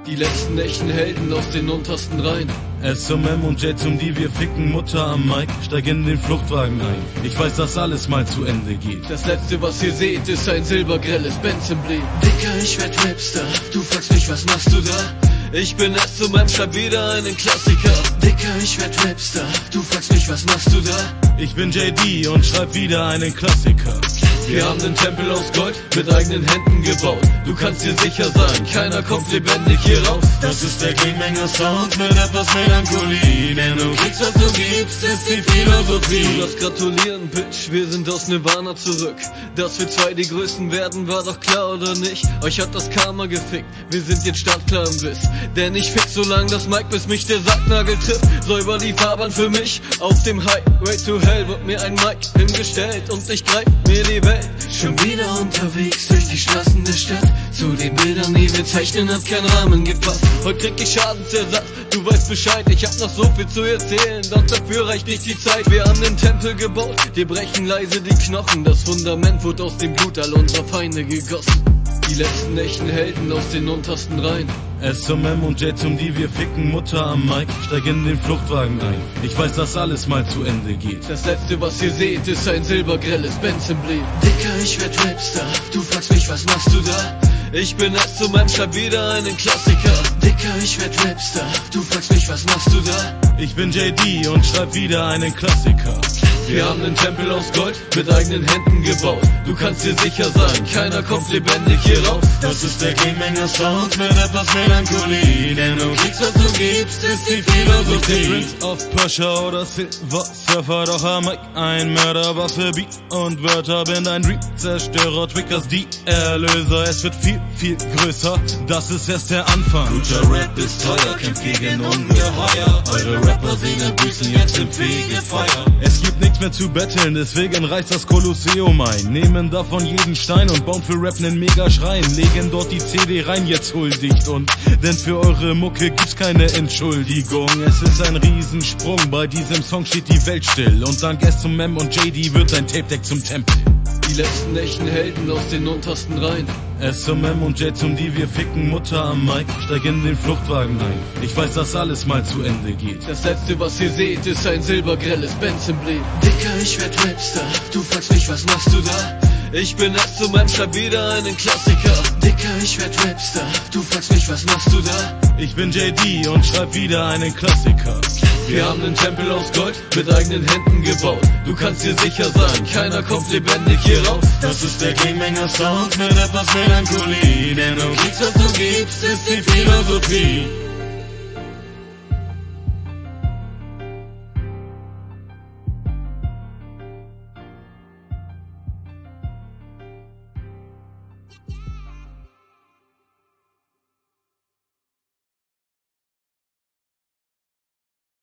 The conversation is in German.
Die letzten echten Helden aus den untersten Reihen. S zum M und J zum D, wir ficken Mutter am Mic, steig in den Fluchtwagen ein. Ich weiß, dass alles mal zu Ende geht. Das letzte, was ihr seht, ist ein silbergrelles Benz-Emblem. Dicker, ich werd Rapstar, du fragst mich, was machst du da? Ich bin S zum M, schreib wieder einen Klassiker. Dicker, ich werd Rapstar, du fragst mich, was machst du da? Ich bin JD und schreib wieder einen Klassiker. Wir haben den Tempel aus Gold mit eigenen Händen gebaut. Du kannst dir sicher sein, keiner kommt lebendig hier raus. Das ist der Kingmaker-Sound mit etwas Melancholie. Denn du kriegst, was du gibst, ist die Philosophie. Du darfst gratulieren, Bitch, wir sind aus Nirvana zurück. Dass wir zwei die Größten werden, war doch klar, oder nicht? Euch hat das Karma gefickt, wir sind jetzt startklar im Biss. Denn ich fick so lang das Mic, bis mich der Sacknagel trifft. Säuber die Fahrbahn für mich, auf dem Highway to Hell wird mir ein Mic hingestellt. Und ich greif mir die Welt. Schon wieder unterwegs durch die Straßen der Stadt. Zu den Bildern, die wir zeichnen, hat kein Rahmen gepasst. Heute krieg ich Schadensersatz, du weißt Bescheid. Ich hab noch so viel zu erzählen, doch dafür reicht nicht die Zeit. Wir haben den Tempel gebaut, wir brechen leise die Knochen. Das Fundament wurde aus dem Blut all unserer Feinde gegossen. Die letzten echten Helden aus den untersten Reihen. S zum M und J zum D, wir ficken Mutter am Mic, steig in den Fluchtwagen ein. Ich weiß, dass alles mal zu Ende geht. Das letzte, was ihr seht, ist ein silbergrelles Benz-Emblem. Dicker, ich werd Rapstar, du fragst mich, was machst du da? Ich bin S zum M, schreib wieder einen Klassiker. Dicker, ich werd Rapstar, du fragst mich, was machst du da? Ich bin JD und schreib wieder einen Klassiker. Wir haben den Tempel aus Gold mit eigenen Händen gebaut. Du kannst dir sicher sein, keiner kommt lebendig hier raus. Das ist der Kingmaker-Sound mit etwas Melancholie. Denn du kriegst, was du gibst, ist die Philosophie. Prince of Persia oder Silver Surfer, doch am Mic ein Mörder, Waffe, Beat und Wörter. Bin ein Dream, Zerstörer, Trickers, die Erlöser. Es wird viel, viel größer, das ist erst der Anfang. Guter Rap ist teuer, kämpft gegen Ungeheuer. Eure Rapper singen, büßen jetzt im Fegefeuer. Es gibt nichts mehr zu betteln, deswegen reißt das Kolosseum ein. Nehmen davon jeden Stein und bauen für Rap nen Megaschrein. Legen dort die CD rein, jetzt huldigt und denn für eure Mucke gibt's keine Entschuldigung. Es ist ein Riesensprung, bei diesem Song steht die Welt still. Und dank S zum M und JD wird ein Tape-Deck zum Tempel. Die letzten echten Helden aus den untersten Reihen. S zum M und J zum D, wir ficken Mutter am Mic, steig in den Fluchtwagen ein. Ich weiß, dass alles mal zu Ende geht. Das letzte, was ihr seht, ist ein silbergrelles Benz-Emblem. Dicker, ich werd Rapstar, du fragst mich, was machst du da? Ich bin S zum M, schreib wieder einen Klassiker. Dicker, ich werd Rapstar, du fragst mich, was machst du da? Ich bin JD und schreib wieder einen Klassiker. Wir haben den Tempel aus Gold mit eigenen Händen gebaut. Du kannst dir sicher sein, keiner kommt lebendig hier raus. Das ist der Kingmaker-Sound mit etwas Melancholie. Denn du kriegst, was du gibst, ist die Philosophie.